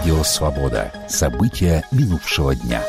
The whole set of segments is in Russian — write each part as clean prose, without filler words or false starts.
Радио «Свобода». События минувшего дня.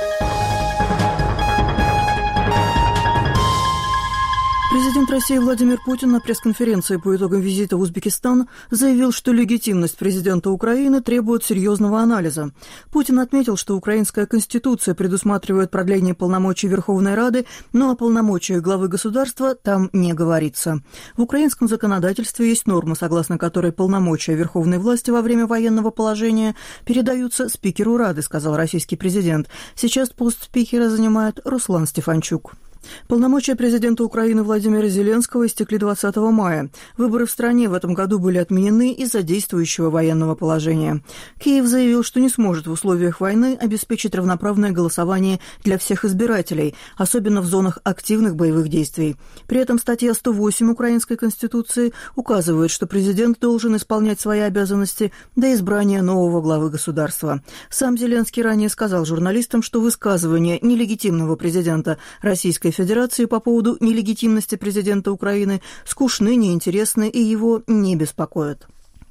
Президент России Владимир Путин на пресс-конференции по итогам визита в Узбекистан заявил, что легитимность президента Украины требует серьезного анализа. Путин отметил, что украинская конституция предусматривает продление полномочий Верховной Рады, но о полномочиях главы государства там не говорится. В украинском законодательстве есть норма, согласно которой полномочия верховной власти во время военного положения передаются спикеру Рады, сказал российский президент. Сейчас пост спикера занимает Руслан Стефанчук. Полномочия президента Украины Владимира Зеленского истекли 20 мая. Выборы в стране в этом году были отменены из-за действующего военного положения. Киев заявил, что не сможет в условиях войны обеспечить равноправное голосование для всех избирателей, особенно в зонах активных боевых действий. При этом статья 108 Украинской Конституции указывает, что президент должен исполнять свои обязанности до избрания нового главы государства. Сам Зеленский ранее сказал журналистам, что высказывание нелегитимного президента Российской Федерации по поводу нелегитимности президента Украины скучны, неинтересны и его не беспокоят.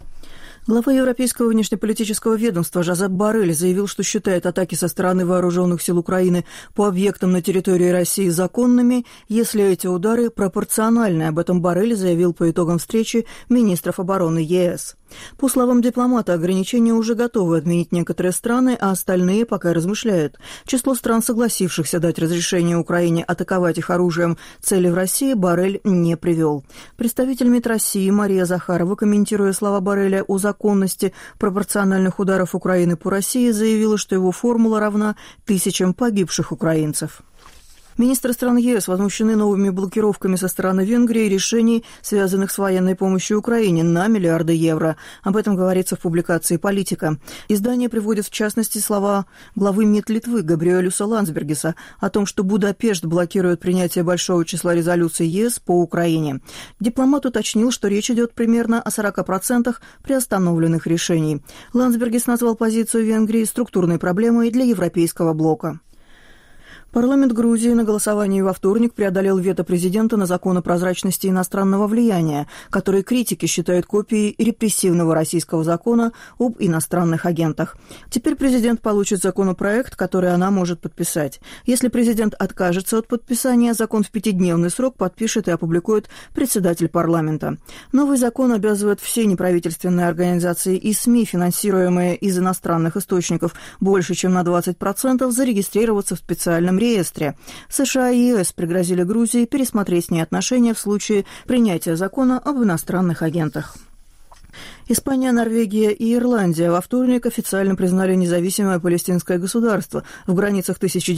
Глава Европейского внешнеполитического ведомства Жозеп Боррель заявил, что считает атаки со стороны вооруженных сил Украины по объектам на территории России законными, если эти удары пропорциональны. Об этом Боррель заявил по итогам встречи министров обороны ЕС. По словам дипломата, ограничения уже готовы отменить некоторые страны, а остальные пока размышляют. Число стран, согласившихся дать разрешение Украине атаковать их оружием цели в России, Боррель не привел. Представитель МИД России Мария Захарова, комментируя слова Борреля о законности пропорциональных ударов Украины по России, заявила, что его формула равна 1000 погибших украинцев. Министры стран ЕС возмущены новыми блокировками со стороны Венгрии решений, связанных с военной помощью Украине на миллиарды евро. Об этом говорится в публикации «Политика». Издание приводит в частности слова главы МИД Литвы Габриэлюса Ландсбергиса о том, что Будапешт блокирует принятие большого числа резолюций ЕС по Украине. Дипломат уточнил, что речь идет примерно о 40% приостановленных решений. Ландсбергис назвал позицию Венгрии структурной проблемой для европейского блока. Парламент Грузии на голосовании во вторник преодолел вето президента на закон о прозрачности иностранного влияния, который критики считают копией репрессивного российского закона об иностранных агентах. Теперь президент получит законопроект, который она может подписать. Если президент откажется от подписания, закон в 5-дневный срок подпишет и опубликует председатель парламента. Новый закон обязывает все неправительственные организации и СМИ, финансируемые из иностранных источников больше, чем на 20%, зарегистрироваться в специальном реестре. США и ЕС пригрозили Грузии пересмотреть с ней отношения в случае принятия закона об иностранных агентах. Испания, Норвегия и Ирландия во вторник официально признали независимое палестинское государство в границах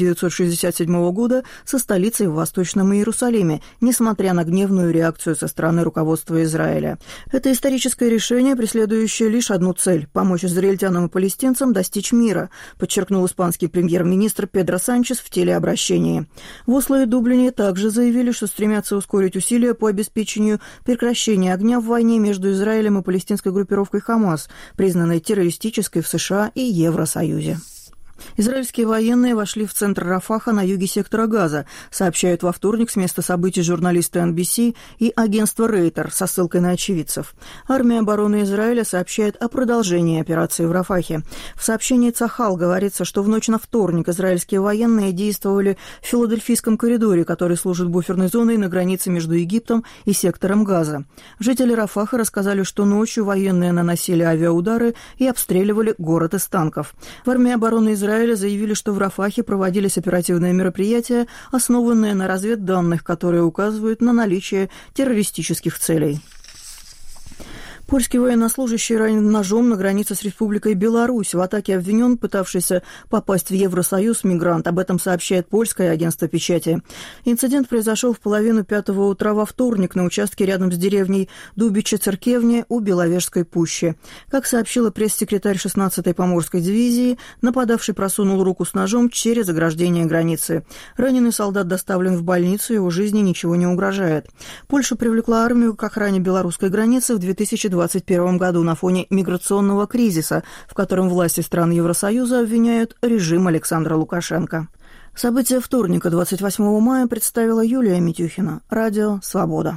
1967 года со столицей в Восточном Иерусалиме, несмотря на гневную реакцию со стороны руководства Израиля. Это историческое решение, преследующее лишь одну цель – помочь израильтянам и палестинцам достичь мира, подчеркнул испанский премьер-министр Педро Санчес в телеобращении. В Осло и Дублине также заявили, что стремятся ускорить усилия по обеспечению прекращения огня в войне между Израилем и палестинской группировкой «Хамас», признанной террористической в США и Евросоюзе. Израильские военные вошли в центр Рафаха на юге сектора Газа, сообщают во вторник с места событий журналисты NBC и агентство Рейтер со ссылкой на очевидцев. Армия обороны Израиля сообщает о продолжении операции в Рафахе. В сообщении Цахал говорится, что в ночь на вторник израильские военные действовали в Филадельфийском коридоре, который служит буферной зоной на границе между Египтом и сектором Газа. Жители Рафаха рассказали, что ночью военные наносили авиаудары и обстреливали город из танков. В армии обороны Израиля заявили, что в Рафахе проводились оперативные мероприятия, основанные на разведданных, которые указывают на наличие террористических целей. Польский военнослужащий ранен ножом на границе с Республикой Беларусь. В атаке обвинен пытавшийся попасть в Евросоюз мигрант. Об этом сообщает польское агентство печати. Инцидент произошел в 4:30 утра во вторник на участке рядом с деревней Дубичи-Церкевне у Беловежской пущи. Как сообщила пресс-секретарь 16-й Поморской дивизии, нападавший просунул руку с ножом через ограждение границы. Раненый солдат доставлен в больницу, его жизни ничего не угрожает. Польша привлекла армию к охране белорусской границы в 2021 году на фоне миграционного кризиса, в котором власти стран Евросоюза обвиняют режим Александра Лукашенко. События вторника, 28 мая, представила Юлия Митюхина. Радио «Свобода».